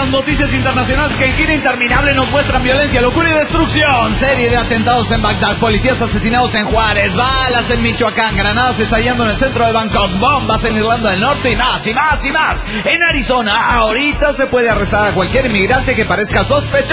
las noticias internacionales que en gira interminable nos muestran violencia, locura y destrucción. Serie de atentados en Bagdad, policías asesinados en Juárez, balas en Michoacán, granadas estallando en el centro de Bangkok, bombas en Irlanda del Norte y más y más y más. En Arizona, ahorita se puede arrestar a cualquier inmigrante que parezca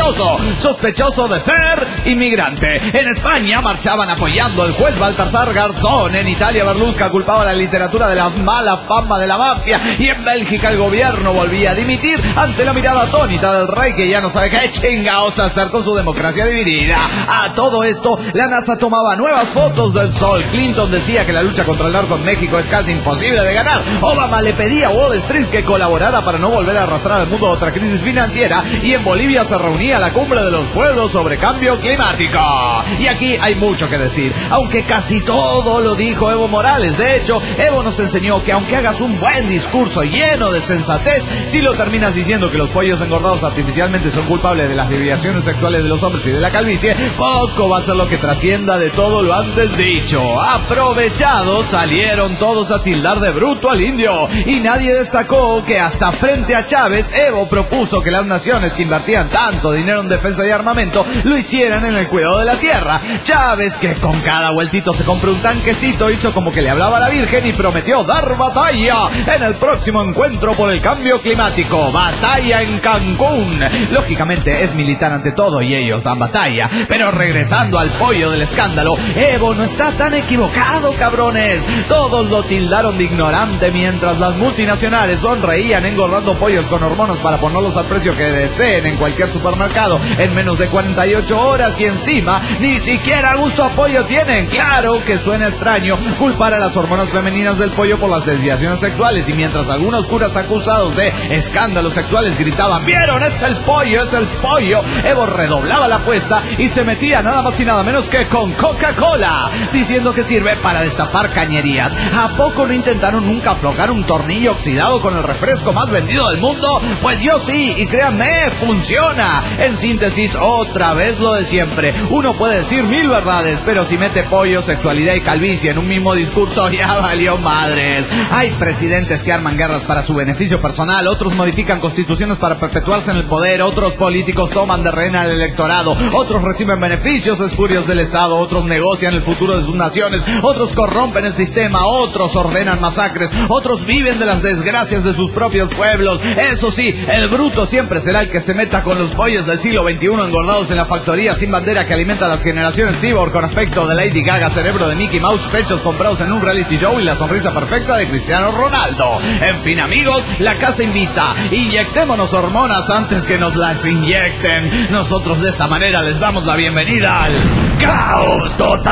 sospechoso de ser inmigrante. En España marchaban apoyando al juez Baltasar Garzón. En Italia, Berlusconi culpaba a la literatura de la mala fama de la mafia. Y en Bélgica, el gobierno volvía a dimitir ante la mirada atónita del rey, que ya no sabe qué chingados hacer con su democracia dividida. A todo esto, la NASA tomaba nuevas fotos del sol. Clinton decía que la lucha contra el narco en México es casi imposible de ganar. Obama le pedía a Wall Street que colaborara para no volver a arrastrar al mundo a otra crisis financiera. Y en Bolivia se reunía la cumbre de los pueblos sobre cambio climático. Y aquí hay mucho que decir, aunque casi todo lo dijo Evo Morales. De hecho, Evo nos enseñó que aunque hagas un buen discurso lleno de sensatez, si lo terminas diciendo que los pollos engordados artificialmente son culpables de las desviaciones sexuales de los hombres y de la calvicie, poco va a ser lo que trascienda de todo lo antes dicho. Aprovechados, salieron todos a tildar de bruto al indio, y nadie destacó que hasta frente a Chávez, Evo propuso que las naciones que invertían tanto dinero en defensa y armamento lo hicieran en el cuidado de la tierra. Chávez, que con cada vueltito se compró un tanquecito, hizo como que le hablaba a la Virgen y prometió dar batalla en el próximo encuentro por el cambio climático. Batalla en Cancún. Lógicamente es militar ante todo y ellos dan batalla. Pero regresando al pollo del escándalo, Evo no está tan equivocado, cabrones. Todos lo tildaron de ignorante mientras las multinacionales sonreían engordando pollos con hormonas para ponerlos al precio que deseen en cualquier supermercado en menos de 48 horas, y encima ni siquiera gusto a pollo tienen. Claro que suena extraño culpar a las hormonas femeninas del pollo por las desviaciones sexuales, y mientras algunos curas acusados de escándalos sexuales gritaban "¡Vieron! ¡Es el pollo! ¡Es el pollo!", Evo redoblaba la apuesta y se metía nada más y nada menos que con Coca-Cola, diciendo que sirve para destapar cañerías. ¿A poco no intentaron nunca aflojar un tornillo oxidado con el refresco más vendido del mundo? Pues yo sí, y créanme, funciona. En síntesis, otra vez lo de siempre. Uno puede decir mil verdades, pero si mete pollo, sexualidad y calvicie en un mismo discurso, ya valió madres. Hay presidentes que arman guerras para su beneficio personal, otros modifican constituciones para perpetuarse en el poder, otros políticos toman de rehén al electorado, otros reciben beneficios espurios del Estado, otros negocian el futuro de sus naciones, otros corrompen el sistema, otros ordenan masacres, otros viven de las desgracias de sus propios pueblos. Eso sí, el bruto siempre será el que se meta con los pollos del siglo XXI engordados en la factoría sin bandera que alimenta a las generaciones cyborg con aspecto de Lady Gaga, cerebro de Mickey Mouse, pechos comprados en un reality show y la sonrisa perfecta de Cristiano Ronaldo. En fin, amigos, la casa invita. Inyectémonos hormonas antes que nos las inyecten. Nosotros de esta manera les damos la bienvenida al Caos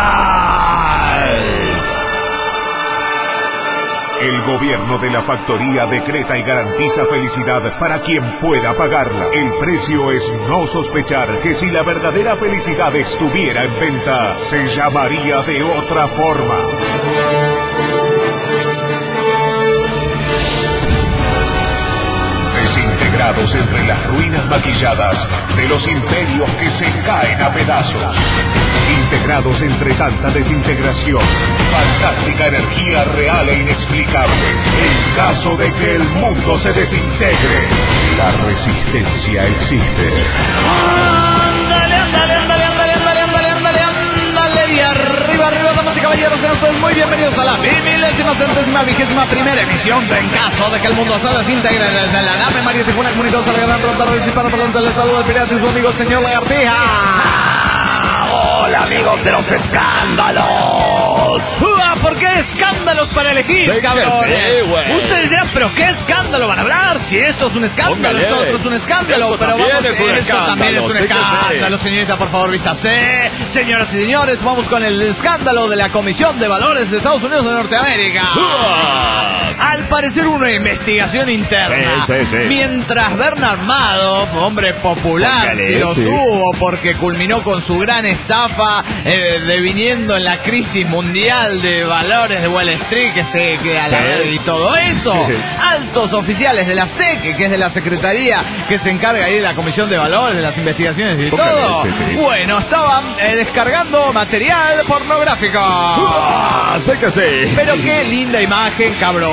Total. El gobierno de la factoría decreta y garantiza felicidad para quien pueda pagarla. El precio es no sospechar que si la verdadera felicidad estuviera en venta, se llamaría de otra forma. Desintegrados entre las ruinas maquilladas de los imperios que se caen a pedazos. Integrados entre tanta desintegración, fantástica energía real e inexplicable. En caso de que el mundo se desintegre, la resistencia existe. ¡Ándale, ándale, ándale, ándale, ándale, ándale, ándale, ándale! Y arriba, arriba, damas y caballeros, sean ustedes muy bienvenidos a la 1121ª emisión de En Caso de que el mundo se desintegre, desde la nave María Tijuana comunicados a la gran ronda de disparos por el saludo del pirata y su amigo el señor Lagartija. Hola, amigos de los escándalos. ¿Por qué escándalos para elegir, sí, cabrones? Sí, ustedes dirán, ¿pero qué escándalo van a hablar? Si esto es un escándalo, esto otro es un escándalo. Eso pero también vamos, es un eso escándalo, también es un escándalo, señorita, por favor, vístase. Señoras y señores, vamos con el escándalo de la Comisión de Valores de Estados Unidos de Norteamérica. Al parecer una investigación interna. Sí. Mientras Bernard Madoff, hombre popular, Póngale, si lo sí. subo porque culminó con su gran estafa deviniendo en la crisis mundial de valores de Wall Street, que a la vez y todo eso. Sí. Altos oficiales de la SEC, que es de la Secretaría que se encarga ahí de la Comisión de Valores, de las investigaciones y Póngale, todo. sí. Bueno, estaban descargando material pornográfico. Sé que sí. Pero qué linda imagen, cabrones.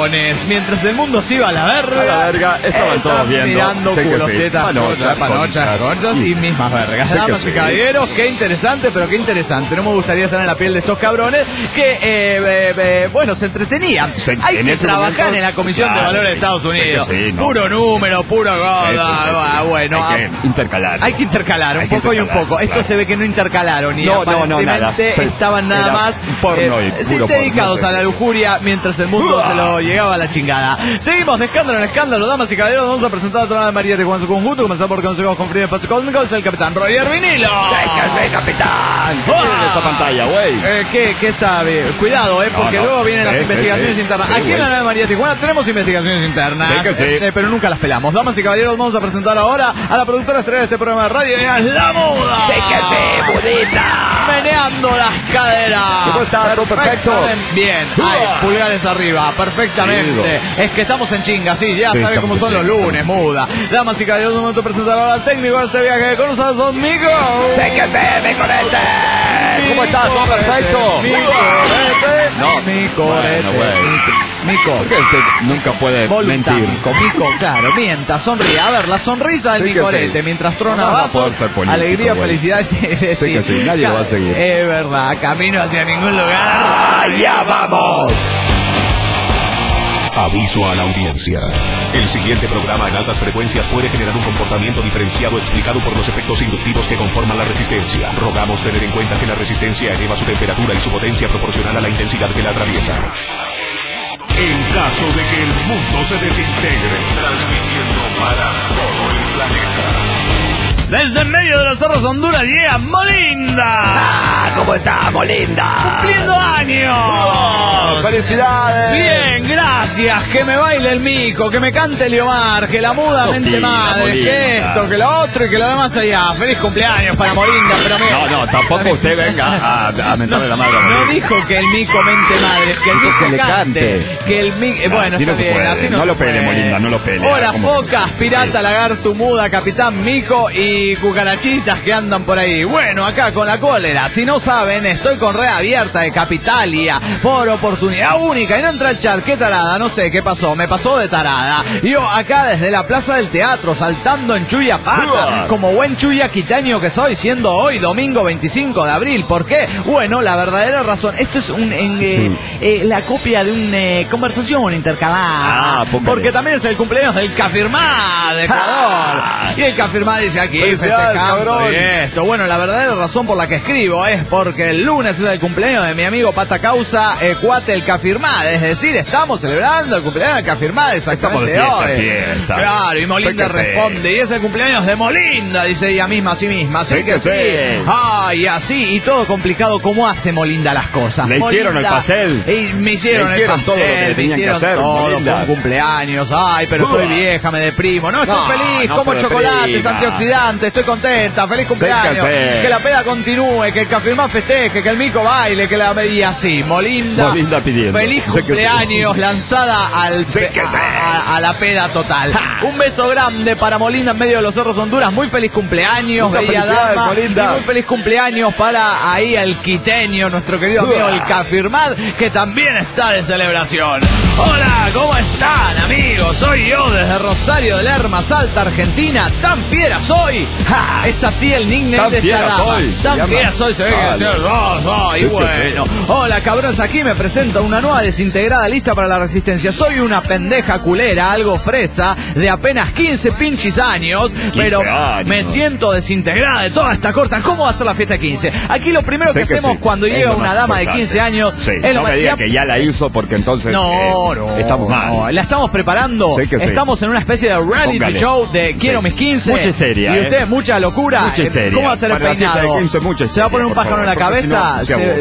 mientras el mundo se iba a la verga, estaban todos viendo. Mirando culos, tetas, panochas, conchas y mismas vergas. Damas y caballeros, qué interesante, pero qué interesante. No me gustaría estar en la piel de estos cabrones que, bueno, se entretenían. Hay que trabajar en la Comisión de Valores de Estados Unidos. Puro número, puro goda. Bueno, hay que intercalar. Hay que intercalar un poco y un poco. Esto se ve que no intercalaron y aparentemente estaban nada más dedicados a la lujuria mientras el mundo se lo llegaba a la chingada. Seguimos de escándalo en escándalo, damas y caballeros. Vamos a presentar a toda la María de Juan su conjunto. Comenzamos por consejos con Frida Espacio Cósmico. Es el capitán Roger Vinilo. ¡Cállate, capitán! ¿Qué tiene esta pantalla, güey? ¿Qué sabe? Cuidado, porque luego vienen las investigaciones internas. Aquí en la Nueva María Tijuana tenemos investigaciones internas. Pero nunca las pelamos. Damas y caballeros, vamos a presentar ahora a la productora estrella de este programa de radio. ¡La Muda! ¡Budita! Meneando las caderas. ¿Cómo está? ¿Todo perfecto? Bien. Pulgares arriba. Perfectamente. Es que estamos en chinga, ya sabe cómo son los lunes, Muda. Damas y caballeros, un momento de presentar ahora al técnico de este viaje con nosotros, Don Mico. ¡Mi corete! ¿Cómo estás? ¿Todo perfecto? Mi corete. No, mi corete. Mico. Porque usted nunca puede mentir. Mico, claro, mienta, sonríe. A ver, la sonrisa del Micorete, mientras trona vasos, alegría, felicidad. Sí, nadie lo va a seguir. Es verdad, camino hacia ningún lugar. ¡Allá vamos! Aviso a la audiencia. El siguiente programa en altas frecuencias puede generar un comportamiento diferenciado explicado por los efectos inductivos que conforman la resistencia. Rogamos tener en cuenta que la resistencia eleva su temperatura y su potencia proporcional a la intensidad que la atraviesa. En caso de que el mundo se desintegre, transmitiendo para todo el planeta. Desde en medio de los cerros Honduras llega Molinda. ¿Cómo está, Molinda? ¡Cumpliendo años! ¡Felicidades! Bien, gracias. Que me baile el Mico, que me cante Leomar, que la Muda mente madre, Molinda. que esto, que lo otro y que lo demás allá. ¡Feliz cumpleaños para Molinda! Pero No, tampoco usted venga a mentarle la madre a Molinda. No dijo que el Mico mente madre, que el Mico que le cante. Que el Mico... Bueno, así no se puede. así no lo pele, Molinda, no lo pele. Hola, focas, pirata, lagarto, Muda, capitán Mico y cucarachitas que andan por ahí. Bueno, acá con la cólera. Si no saben, estoy con red abierta de Capitalia por oportunidad única. Y no entra el chat. Qué tarada, no sé qué pasó. Me pasó de tarada. Yo acá desde la Plaza del Teatro, saltando en Chuya Pata, como buen chuya quiteño que soy, siendo hoy domingo 25 de abril. ¿Por qué? Bueno, la verdadera razón. Esto es la copia de una conversación intercalada. Porque también es el cumpleaños del Cafirmá de Ecuador. Y el Cafirmá dice aquí, festejando y esto. Bueno, la verdadera razón por la que escribo es porque el lunes es el cumpleaños de mi amigo Pata Causa, cuate el Cafirmá. Es decir, estamos celebrando el cumpleaños del Cafirmá exactamente hoy. Claro, y Molinda responde, y es el cumpleaños de Molinda, dice ella misma a sí misma. Así que sí. Ay, así, y todo complicado. ¿Cómo hace Molinda las cosas? Le hicieron el pastel. Y me hicieron el pastel, todo lo que le tenían que hacer. Todo, fue un cumpleaños. Ay, pero estoy vieja, me deprimo. No, estoy feliz, como chocolates, antioxidantes, estoy contenta, feliz cumpleaños. Que la peda continúe, que el Cafirmá festeje, que el Mico baile, que la medía así. Molinda pidiendo. Feliz cumpleaños, lanzada a la peda total. Un beso grande para Molinda en medio de los cerros Honduras. Muy feliz cumpleaños, bella dama. Molinda. Y muy feliz cumpleaños para ahí el quiteño, nuestro querido amigo el Cafirmad, que también está de celebración. Hola, ¿cómo están, amigos? Soy yo desde Rosario de Lerma, Salta, Argentina. Tan fiera soy. Es así el nickname de esta dama. Tan fiera soy, se ve que soy. Bueno. Hola, cabrones, aquí me presento una nueva desintegrada lista para la resistencia. Soy una pendeja culera, algo fresa, de apenas 15 pinches años, pero me siento desintegrada de toda esta corta. ¿Cómo va a ser la fiesta de 15? Aquí lo primero que hacemos cuando llega una dama de 15 años... No me diga que ya la hizo porque entonces... estamos mal. La estamos preparando. Estamos en una especie de reality show de quiero mis 15. Mucha histeria. Y usted, mucha locura. Mucha histeria. ¿Cómo va a ser el peinado? 15, mucha histeria, se va a poner un pájaro en la cabeza.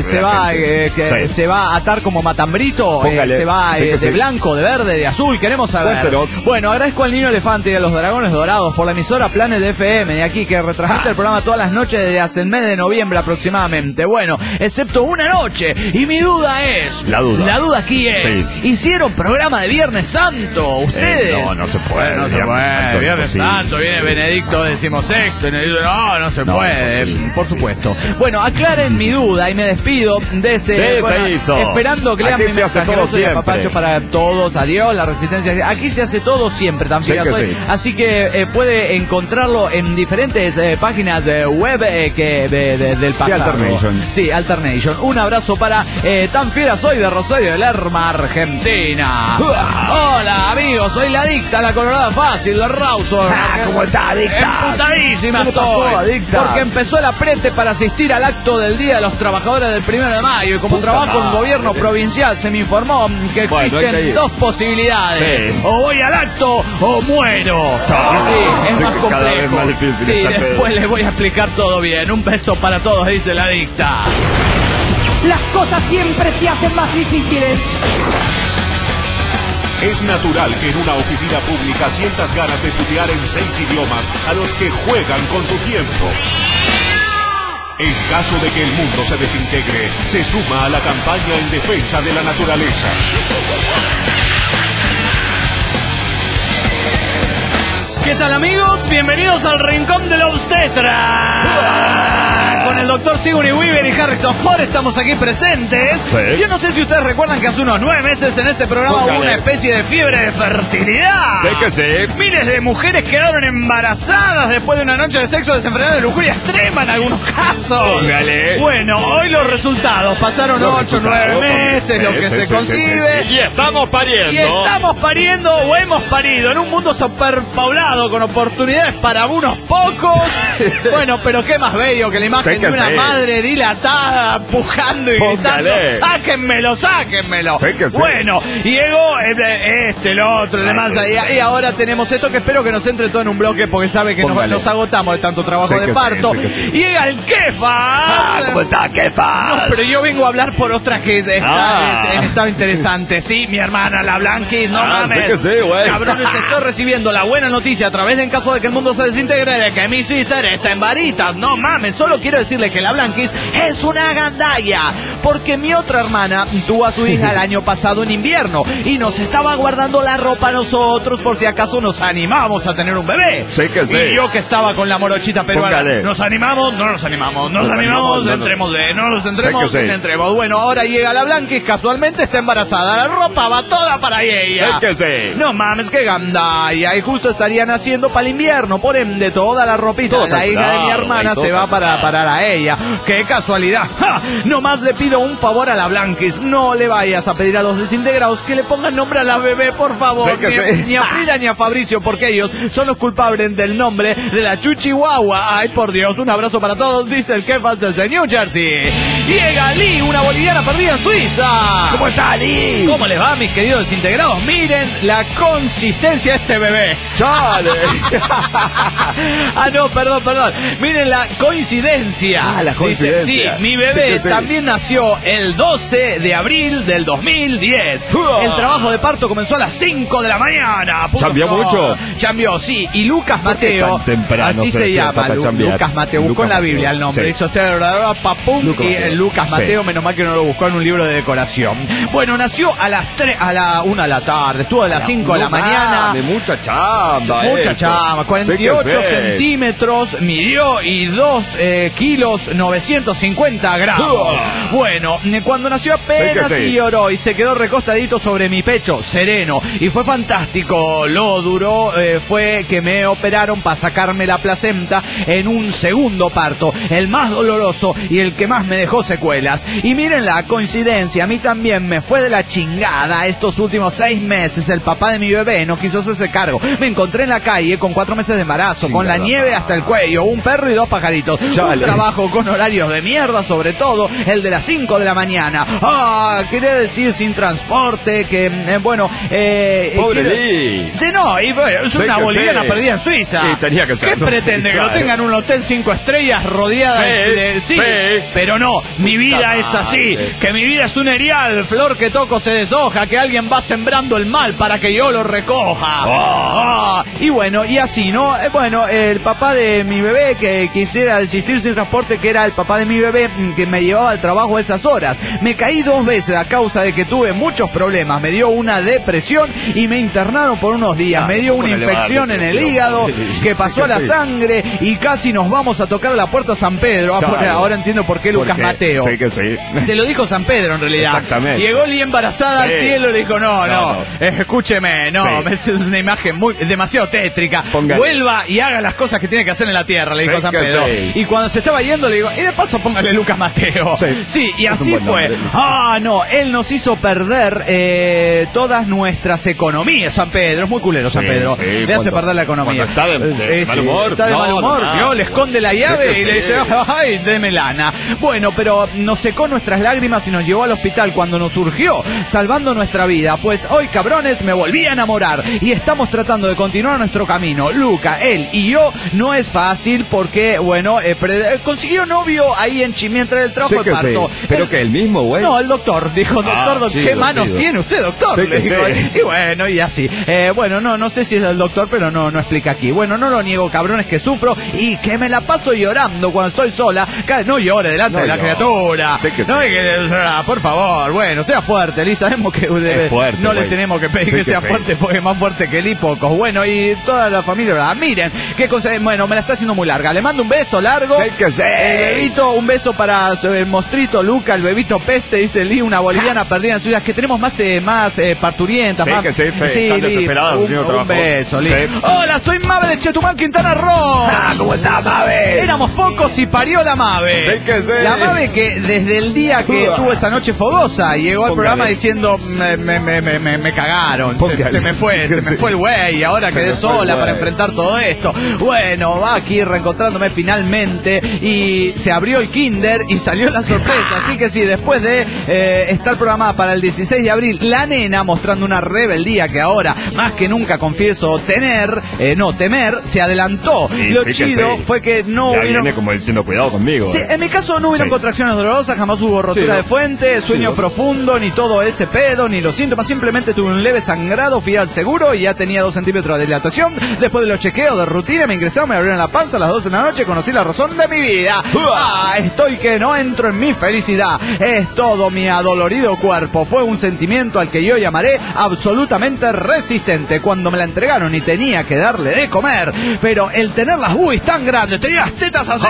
Se va a atar como matambrito. Se va de blanco, de verde, de azul. Queremos saber. Bueno, agradezco al Niño Elefante y a los Dragones Dorados por la emisora Planet FM de aquí, que retransmite el programa todas las noches desde hace el mes de noviembre aproximadamente. Bueno, excepto una noche. Y mi duda es... La duda aquí es... ¿Y si pidieron programa de Viernes Santo, ustedes. No se puede. No se puede. Viernes Santo, viene Benedicto XVI. No se puede. Por supuesto. Bueno, aclaren mi duda y me despido de ese. Se hizo. Esperando que lean mi mensaje. Papacho para todos. Adiós, la resistencia. Aquí se hace todo siempre, tan fiel soy. Sí. Así que puede encontrarlo en diferentes páginas web del pasado. Alternation. Sí, Alternation. Un abrazo para tan fiera soy de Rosario de Lerma, Argentina. Hola, amigos, soy la adicta, la colorada fácil, la Rawson. ¿Cómo está, adicta? Emputadísima estoy. Adicta? Porque empezó el aprete para asistir al acto del Día de los Trabajadores del 1 de mayo y como trabajo en gobierno provincial se me informó que existen dos posibilidades. Sí. O voy al acto o muero. Sí, es más complejo. Más difícil. Sí, después les voy a explicar todo bien. Un beso para todos, dice la adicta. Las cosas siempre se hacen más difíciles. Es natural que en una oficina pública sientas ganas de putear en 6 idiomas a los que juegan con tu tiempo. En caso de que el mundo se desintegre, se suma a la campaña en defensa de la naturaleza. ¿Qué tal, amigos? Bienvenidos al Rincón del Obstetra. Con el doctor Sigourney Weaver y Harrison Ford estamos aquí presentes. Sí. Yo no sé si ustedes recuerdan que hace unos 9 meses en este programa hubo una especie de fiebre de fertilidad. Sé que sí. Miles de mujeres quedaron embarazadas después de una noche de sexo desenfrenado de lujuria extrema en algunos casos. Póngale. Bueno, hoy los resultados. Pasaron 8 o 9 meses, lo que se concibe. Y estamos pariendo. Y estamos pariendo o hemos parido en un mundo superpoblado con oportunidades para unos pocos. Bueno, pero qué más bello que la imagen de una madre dilatada, pujando y gritando: ¡sáquenmelo, sáquenmelo! Bueno, llegó el otro, el demás, y ahora tenemos esto que espero que nos entre todo en un bloque porque sabe que nos agotamos de tanto trabajo de parto. Llega el Kefas. ¿Cómo está, Kefas? No, pero yo vengo a hablar por otra que está en estado interesante. Sí, mi hermana, la Blanquis, no mames. Cabrones, estoy recibiendo la buena noticia a través de, en caso de que el mundo se desintegre, de que mi sister está en varitas. No mames, solo quiero decirle que la Blanquis es una gandalla, porque mi otra hermana tuvo a su hija el año pasado en invierno y nos estaba guardando la ropa a nosotros por si acaso nos animamos a tener un bebé. Y yo que estaba con la morochita peruana, ¿nos animamos? No nos animamos. ¿Nos animamos? Entrémosle. No nos entremos, entremos. Bueno, ahora llega la Blanquis, casualmente está embarazada. La ropa va toda para ella. No mames, qué gandalla. Y justo estarían haciendo para el invierno, por ende toda la ropita de la hija de mi hermana se va para ella. ¡Qué casualidad! ¡Ja! Nomás le pido un favor a la Blanquis: no le vayas a pedir a los desintegrados que le pongan nombre a la bebé, por favor. Ni a Frida ni a Fabricio, porque ellos son los culpables del nombre de la Chuchihuahua. Ay, por Dios, un abrazo para todos, dice el Kefas desde New Jersey. Llega Lee, una boliviana perdida en Suiza. ¿Cómo está, Lee? ¿Cómo les va, mis queridos desintegrados? Miren la consistencia de este bebé. ¡Chale! No, perdón. Miren la coincidencia. La coincidencia. Dice, sí, mi bebé también nació el 12 de abril del 2010. El trabajo de parto comenzó a las 5 de la mañana. ¿Cambió mucho? Cambió, sí. Y Lucas Mateo, así se llama, Lucas Mateo, buscó en la Biblia el nombre. Hizo ser oradora Papum y Lucas Mateo, menos mal que no lo buscó en un libro de decoración. Bueno, nació a las 1 de la tarde, estuvo a las 5 de la mañana. Mucha chamba. Mucha chamba, 48 centímetros midió y 2 kilos 950 gramos. Bueno, cuando nació apenas lloró y se quedó recostadito sobre mi pecho, sereno, y fue fantástico. Lo duro fue que me operaron para sacarme la placenta en un segundo parto, el más doloroso y el que más me dejó secuelas. Y miren la coincidencia, a mí también me fue de la chingada estos últimos 6 meses. El papá de mi bebé no quiso hacerse cargo. Me encontré en la calle con 4 meses de embarazo, con la nieve hasta el cuello, un perro y 2 pajaritos. Un trabajo con horarios de mierda, sobre todo el de las 5 de la mañana. Quería decir sin transporte, que pobre Lee. Sí, no, y bueno, es una boliviana perdida en Suiza. Sí, tenía que ser. ¿Qué pretende? ¿Que lo tengan en un hotel 5 estrellas rodeada de... Sí, pero no. mi vida es así, que mi vida es un erial, flor que toco se deshoja, que alguien va sembrando el mal para que yo lo recoja. Y bueno, y así, ¿no? Bueno, el papá de mi bebé, que quisiera desistir sin transporte, que era el papá de mi bebé, que me llevaba al trabajo a esas horas. Me caí 2 veces a causa de que tuve muchos problemas, me dio una depresión y me internaron por unos días, me dio una infección en el hígado que pasó a la sangre y casi nos vamos a tocar la puerta a San Pedro. Ahora entiendo por qué Lucas Mateo. Sí que sí. Se lo dijo San Pedro en realidad. Exactamente. Llegó Lee embarazada al cielo y le dijo, no, escúcheme, es una imagen demasiado tétrica. Póngale. Vuelva y haga las cosas que tiene que hacer en la tierra, le dijo San Pedro. Y cuando se estaba yendo le digo, y de paso póngale Lucas Mateo. Sí, y así fue. Él nos hizo perder todas nuestras economías, San Pedro. Es muy culero, San Pedro. Le hace perder la economía. Está de mal humor. Está de mal humor. No, le esconde la llave y le dice, ay, deme lana. Bueno, pero nos secó nuestras lágrimas y nos llevó al hospital cuando nos urgió, salvando nuestra vida. Pues hoy, cabrones, me volví a enamorar y estamos tratando de continuar nuestro camino. Luca, él y yo, no es fácil porque, bueno, consiguió novio ahí en mientras el trabajo de parto. Sí. Pero que el mismo, güey. No, el doctor, dijo, doctor, ¿qué manos tiene usted, doctor? Le dijo, y bueno, y así. Bueno, no sé si es el doctor, pero no explica aquí. Bueno, no lo niego, cabrones, que sufro y que me la paso llorando cuando estoy sola. No llore delante de la criatura. Por favor, bueno, sea fuerte, Lee, sabemos que fuerte, no le tenemos que pedir que sea fuerte porque es más fuerte que Lee, pocos. Bueno, y toda la familia, ¿verdad? Miren, qué cosa, bueno, me la está haciendo muy larga. Le mando un beso largo. El bebito, un beso para el mostrito Luca, el bebito peste, dice Lee, una boliviana perdida en ciudades que tenemos más parturientas. Están desesperadas. Un beso, Lee. Hola, soy Mabe de Chetumal, Quintana Roo. ¿Cómo estás, Mabe? Éramos pocos y parió la Mabe. La Mabe que desde el día que tuvo esa noche fogosa llegó al programa diciendo me cagaron, se me fue el güey y ahora quedé sola para enfrentar todo esto. Bueno, va aquí reencontrándome finalmente y se abrió el kinder y salió la sorpresa. Así que sí, después de estar programada para el 16 de abril, la nena mostrando una rebeldía que ahora más que nunca confieso temer, se adelantó. Lo chido fue que no hubieron... viene como diciendo cuidado conmigo. Sí, en mi caso no hubieron contracciones dolorosas, jamás hubo rotura de fuente, sueño profundo, ni todo ese pedo, ni los síntomas. Simplemente tuve un leve sangrado, fui al seguro y ya tenía 2 centímetros de dilatación. Después de los chequeos de rutina me ingresaron, me abrieron la panza a las 12 de la noche, conocí la razón de mi vida. Estoy que no entro en mi felicidad. Es todo mi adolorido cuerpo. Fue un sentimiento al que yo llamaré absolutamente resistente. Cuando me la entregaron y tenía que darle de comer, pero el tener las buis tan grandes, tenía las tetas así,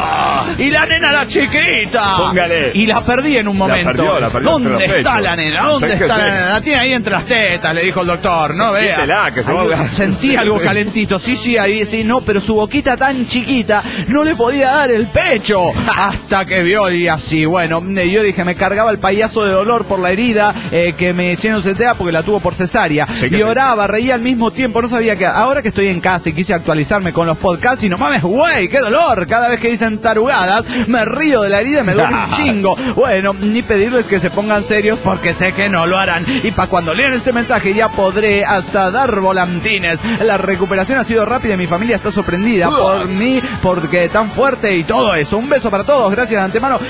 y la nena era chiquita. Póngale. Y la perdí en un momento. La perdió ¿Dónde está la nena? ¿Dónde está la nena? La tiene ahí entre las tetas, le dijo el doctor. No vea. Sentí algo calentito. Sí, ahí sí, no, pero su boquita tan chiquita no le podía dar el pecho. Hasta que vio y así. Bueno, yo dije, me cargaba el payaso de dolor por la herida que me hicieron CTA porque la tuvo por cesárea. Lloraba, reía al mismo tiempo, no sabía qué. Ahora que estoy en casa y quise actualizarme con los podcasts y no mames, güey, qué dolor. Cada vez que dicen tarugadas, me río de la herida y me duele un chingo. Bueno, ni pedirles que se pongan serios porque sé que no lo harán. Y para cuando lean este mensaje ya podré hasta dar volantines. La recuperación ha sido rápida y mi familia está sorprendida por mí, porque tan fuerte y todo eso. Un beso para todos, gracias de antemano.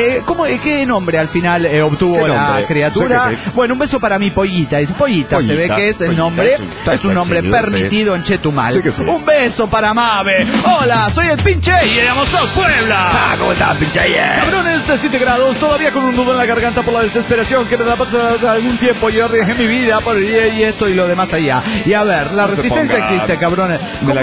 ¿Qué nombre al final obtuvo la criatura? Bueno, un beso para mi pollita. Dice pollita, se ve que es el nombre. Es un nombre permitido en Chetumal. Un beso para Mabe. Hola, soy el Pinche y de Amozoc, Puebla. ¿Cómo estás, Pinche? Cabrones de 7 grados, todavía con un nudo en la garganta por la desesperación que me da pasar algún tiempo. Yo arriesgué mi vida por y esto y lo demás allá. Y a ver, la resistencia existe, cabrones.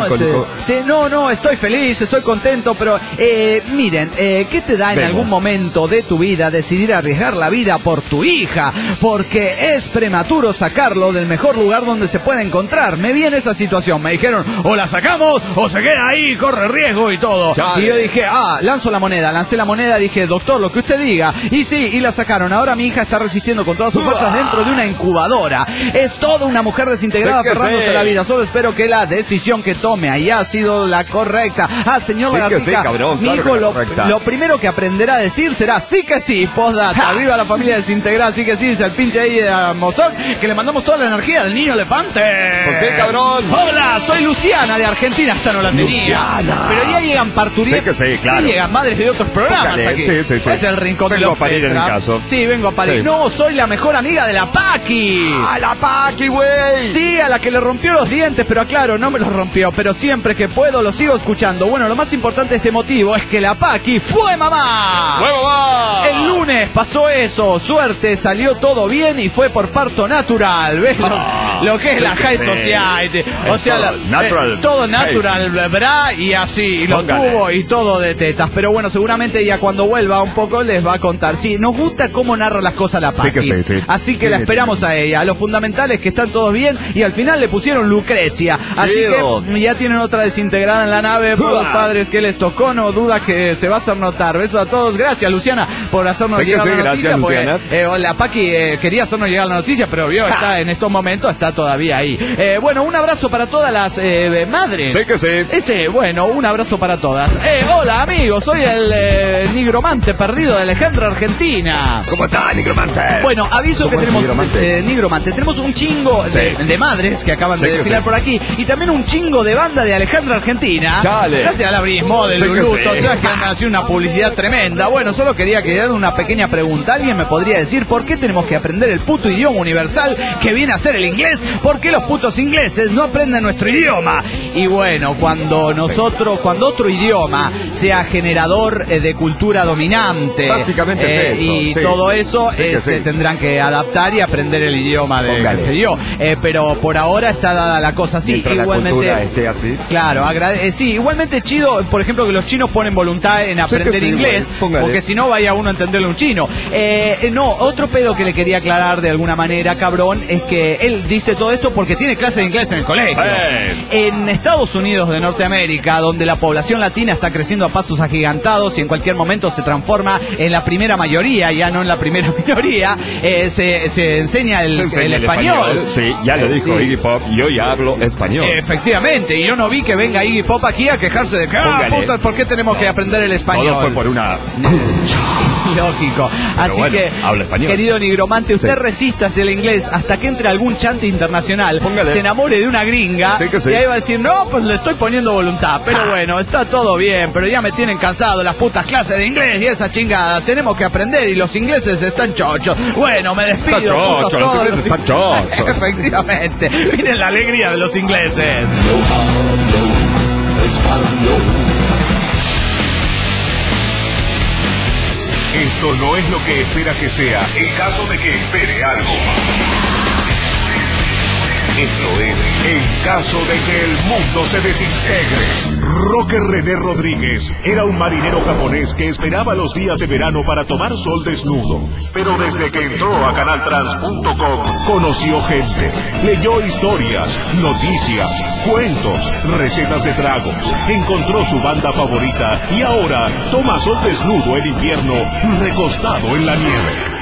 Sí, no, estoy feliz, estoy contento, pero miren, ¿qué te da en algún momento de tu vida decidir arriesgar la vida por tu hija? Porque es prematuro sacarlo del mejor lugar donde se puede encontrar. Me vi en esa situación, me dijeron, o la sacamos o se queda ahí, corre riesgo y todo. Y yo dije, lancé la moneda, dije, doctor, lo que usted diga. Y sí, y la sacaron. Ahora mi hija está resistiendo con todas sus fuerzas dentro de una incubadora. Es toda una mujer desintegrada aferrándose a la vida. Solo espero que la decisión que tome haya sido la correcta. Señor Lagartija, mi hijo lo primero que aprenderá a decir será sí que sí. Postdata, viva la familia desintegrada, sí que sí, dice el Pinche ahí de Amozoc, que le mandamos toda la energía del niño elefante. Pues sí, cabrón. Hola, soy Luciana de Argentina, hasta no la tenía. Pero ya llegan parturientas. Sí, claro. Ya llegan madres de otros programas aquí. Paqui. Sí. Es el rincón de Vengo los a parir en Petra. el caso. Sí, vengo a parir. Sí. No, soy la mejor amiga de la Paqui. ¡Ah, la Paqui, güey! Sí, a la que le rompió los dientes, pero aclaro, no me los rompió, pero siempre que puedo lo sigo escuchando. Bueno, lo más importante de este motivo es que la Paqui fue mamá. ¡Huevo va! El lunes pasó eso, suerte, salió todo bien y fue por parto natural. ¿Ves lo que es la High Society? O sea, todo natural, bra, y así, y lo tuvo y todo de tetas. Pero bueno, seguramente ya cuando vuelva un poco les va a contar. Sí, nos gusta cómo narra las cosas la Paqui. Sí. Así que la esperamos a ella. Lo fundamental es que están todos bien y al final le pusieron Lucrecia. Así que ya tienen otra desintegrada en la nave por los padres que les tocó. No duda que se va a hacer notar. Besos a todos. Gracias, Luciana, por hacernos llegar la noticia. Luciana. La Paqui quería hacernos llegar la noticia, pero vio, está en estos momentos, está todavía ahí. Bueno, un abrazo para todas las madres. Bueno, un abrazo para todas. Hola, amigos, soy el nigromante perdido de Alejandra, Argentina. ¿Cómo está, nigromante? Bueno, aviso que tenemos nigromante? tenemos un chingo de madres que acaban de desfilar por aquí y también un chingo de banda de Alejandra, Argentina. Chale. Gracias al abrismo del Luluto, o sea que han sido una publicidad tremenda. Bueno, solo quería que den una pequeña pregunta. ¿Alguien me podría decir por qué tenemos que aprender el puto idioma universal que viene a ser el inglés? ¿Por qué los putos ingleses no aprenden nuestro idioma? Y bueno, cuando otro idioma sea generador de cultura dominante, básicamente y todo eso, se tendrán que adaptar y aprender el idioma de qué sé yo. Pero por ahora está dada la cosa así. Mientras igualmente la cultura esté así. Claro, sí, igualmente chido, por ejemplo, que los chinos ponen voluntad en aprender inglés, porque si no vaya uno a entenderle un chino. No, otro pedo que le quería aclarar de alguna manera, cabrón, es que él dice todo esto porque tiene clase de inglés en el colegio. En Estados Unidos de Norteamérica, donde la población latina está creciendo a pasos agigantados y en cualquier momento se transforma en la primera mayoría, ya no en la primera minoría, se enseña el español. Sí, ya lo dijo Iggy Pop, yo ya hablo español. Efectivamente, y yo no vi que venga Iggy Pop aquí a quejarse de que, puta, ¿por qué tenemos que aprender el español? Todo fue por una... Lógico. Así bueno, que, habla español. querido nigromante, usted resístase el inglés hasta que entre algún chante internacional, se enamore de una gringa, y ahí va a decir, no, pues le estoy poniendo voluntad. Pero bueno, está todo bien, pero ya me tienen cansado las putas clases de inglés y esa chingada. Tenemos que aprender y los ingleses están chochos. Bueno, me despido. Los ingleses están chochos. Efectivamente. Miren la alegría de los ingleses. Esto no es lo que espera que sea, en caso de que espere algo. Esto es en caso de que el mundo se desintegre. Roque René Rodríguez era un marinero japonés que esperaba los días de verano para tomar sol desnudo. Pero desde que entró a canaltrans.com conoció gente, leyó historias, noticias, cuentos, recetas de tragos, encontró su banda favorita y ahora toma sol desnudo en invierno recostado en la nieve.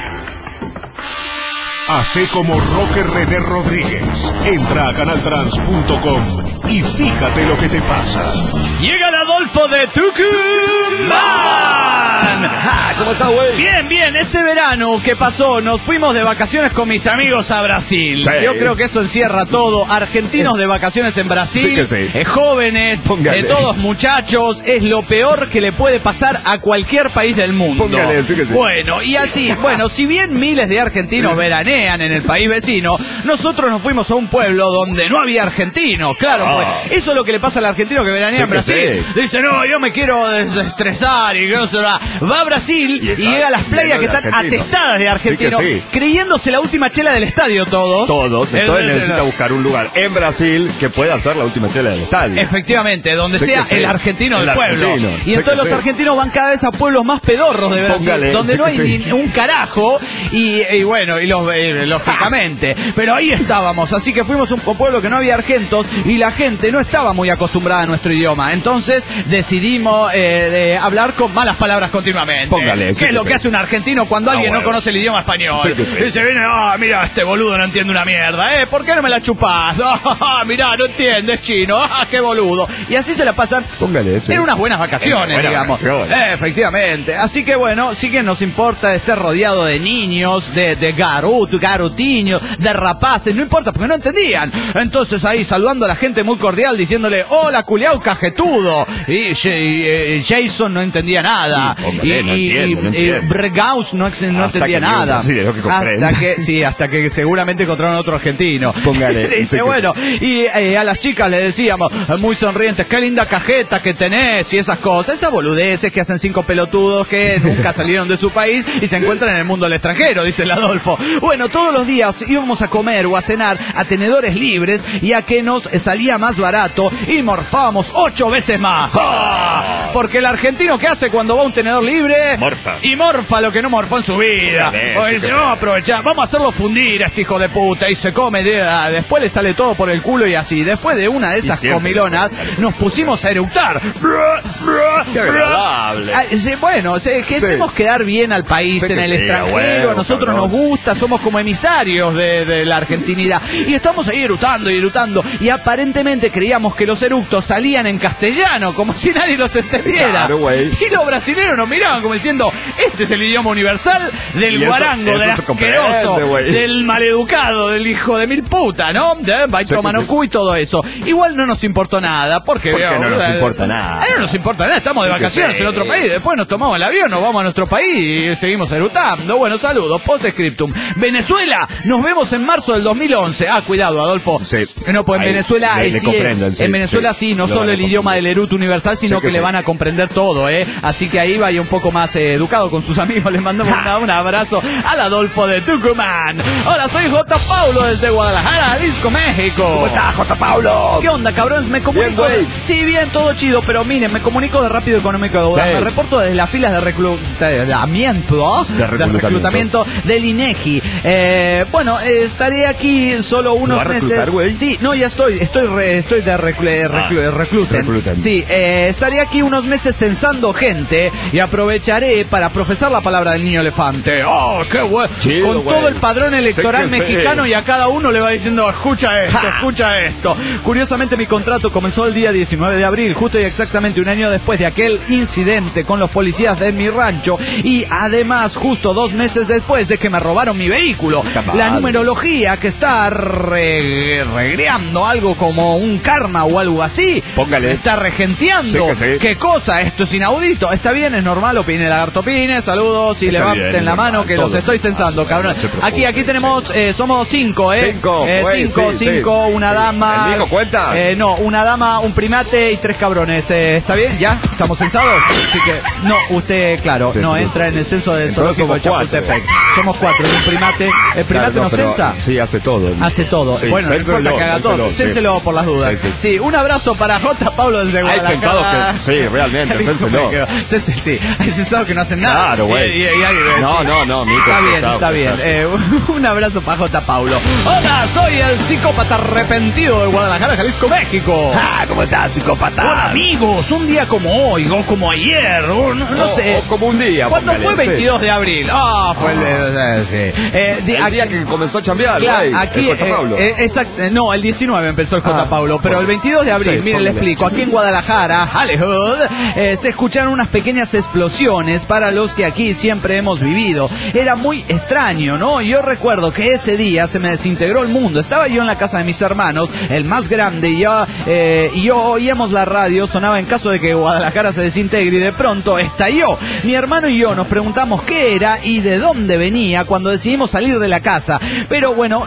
Hace como Roque René Rodríguez. Entra a canaltrans.com y fíjate lo que te pasa. Llega el Adolfo de Tucumán. ¿Cómo está, güey? Bien. Este verano que pasó, nos fuimos de vacaciones con mis amigos a Brasil. Sí. Yo creo que eso encierra todo. Argentinos de vacaciones en Brasil. Sí. Jóvenes, todos muchachos. Es lo peor que le puede pasar a cualquier país del mundo. Sí. Bueno, y así, si bien miles de argentinos veranean en el país vecino, nosotros nos fuimos a un pueblo donde no había argentinos. Claro, pues, eso es lo que le pasa al argentino que veranea en Brasil. Dice, no, yo me quiero desestresar y va a Brasil y llega a las playas que están atestadas de argentinos, creyéndose la última chela del estadio todos. Entonces necesita buscar un lugar en Brasil que pueda ser la última chela del estadio. Efectivamente, donde sea el argentino del pueblo. Y entonces los argentinos van cada vez a pueblos más pedorros de Brasil, donde no hay ni un carajo y lógicamente. Pero ahí estábamos, así que fuimos a un pueblo que no había argentos y la gente no estaba muy acostumbrada a nuestro idioma. Entonces decidimos hablar con malas palabras continuamente. ¿Qué es lo que hace un argentino cuando alguien no conoce el idioma español? Y se viene, mira, este boludo no entiende una mierda. ¿Por qué no me la chupás? Mirá, no entiende, es chino. Qué boludo. Y así se la pasan en unas buenas vacaciones, digamos. Efectivamente. Así que bueno, sí que nos importa estar rodeado de niños, de garutiños, de rapaces, no importa, porque no entendían. Entonces ahí saludando a la gente muy muy cordial diciéndole, hola culiao cajetudo. Y Jason no entendía nada. Y Bregaus no entendía nada. Hasta que seguramente encontraron otro argentino. Póngale. Dice, bueno, y a las chicas le decíamos, muy sonrientes, qué linda cajeta que tenés y esas cosas, esas boludeces que hacen 5 pelotudos que nunca salieron de su país y se encuentran en el mundo del extranjero, dice el Adolfo. Bueno, todos los días íbamos a comer o a cenar a tenedores libres y a que nos salía más barato y morfábamos 8 veces más. ¡Ah! Porque el argentino, ¿qué hace cuando va a un tenedor libre? Morfa. Y morfa lo que no morfó en su vida. O dice, vamos a aprovechar, vamos a hacerlo fundir a este hijo de puta, y se come, después le sale todo por el culo y así. Después de una de esas comilonas nos pusimos a eructar. Qué agradable. Bueno, quisimos quedar bien al país en el extranjero, a nosotros nos gusta, somos como emisarios de la argentinidad. Y estamos ahí eructando y aparentemente creíamos que los eructos salían en castellano, como si nadie los entendiera. Claro, güey. Y los brasileños nos miraban como diciendo, este es el idioma universal del guarango, del asqueroso, del maleducado, del hijo de mil puta, ¿no? De Baito Manocú y todo eso. Igual no nos importó nada, porque no nos importa nada. No nos importa nada, estamos de vacaciones en otro país, después nos tomamos el avión, nos vamos a nuestro país y seguimos erutando. Bueno, saludos, post-scriptum. Venezuela, nos vemos en marzo del 2011. Cuidado, Adolfo. Sí. No, pues en Venezuela en Venezuela sí, no solo el idioma del eruto universal, sino que le van a comprender todo, Así que ahí vaya un poco más educado con sus amigos. Les mandamos un abrazo al Adolfo de Tucumán. Hola, soy J. Paulo desde Guadalajara, Jalisco, México. ¿Cómo estás, J. Paulo? ¿Qué onda, cabrones? Me comunico. Bien, sí, bien, todo chido, pero miren, me comunico de Rápido Económico. Sí. Me reporto desde las filas de reclutamiento del INEGI. Bueno, estaré aquí solo unos meses. Sí, no, ya estoy de recluten. Sí, estaré aquí unos meses censando gente y aprovecharé para profesar la palabra del niño elefante. ¡Oh, qué bueno! Con todo el padrón electoral mexicano y a cada uno le va diciendo, escucha esto. Curiosamente, mi contrato comenzó el día 19 de abril, justo y exactamente un año después de aquel incidente con los policías de mi rancho, y además justo 2 meses después de que me robaron mi vehículo. La numerología que está regreando algo como un karma o algo así. Póngale. Está regenteando. Sí. ¿Qué cosa? Esto es inaudito. Está bien, es normal, opine Lagarto Pine, saludos y está levanten bien, la mano que los estoy censando, cabrón. Aquí tenemos, somos 5, 5, una dama. ¿El viejo cuenta? No, una dama, un primate y 3 cabrones. ¿Está bien? ¿Ya? ¿Estamos censados? Así que, no, usted, claro, no entra en el censo del zoológico de Chapultepec. Somos 4, un primate. ¿El primate no censa? Sí, hace todo. Hace todo. Sí, bueno, no importa que haga todo. Cénselo por las dudas. Sí, un abrazo para J. Paulo desde Guadalajara. Hay censados que, sí, realmente, cénselo. Sí, hay censados que no hacen nada. Claro, güey. No, mico. Está bien. Un abrazo para J. Paulo. Hola, soy el psicópata arrepentido de Guadalajara, Jalisco, México. ¿Cómo estás, psicópata? Hola, amigos, un día como hoy, o como ayer, no sé. O como un día. ¿Cuándo fue 22 de abril? Fue el día que comenzó a chambear, claro, aquí, el J. Paulo. Exacto, no, el 19 empezó el J. Paulo, pero el 22 de abril, miren, le explico, aquí en Guadalajara, Hollywood, se escucharon unas pequeñas explosiones para los que aquí siempre hemos vivido. Era muy extraño, ¿no? Yo recuerdo que ese día se me desintegró el mundo. Estaba yo en la casa de mis hermanos, el más grande, y yo oíamos la radio, sonaba en caso de que Guadalajara se desintegre, y de pronto estalló. Mi hermano y yo nos preguntamos qué era y de dónde venía cuando decidimos salir de la casa. Pero bueno,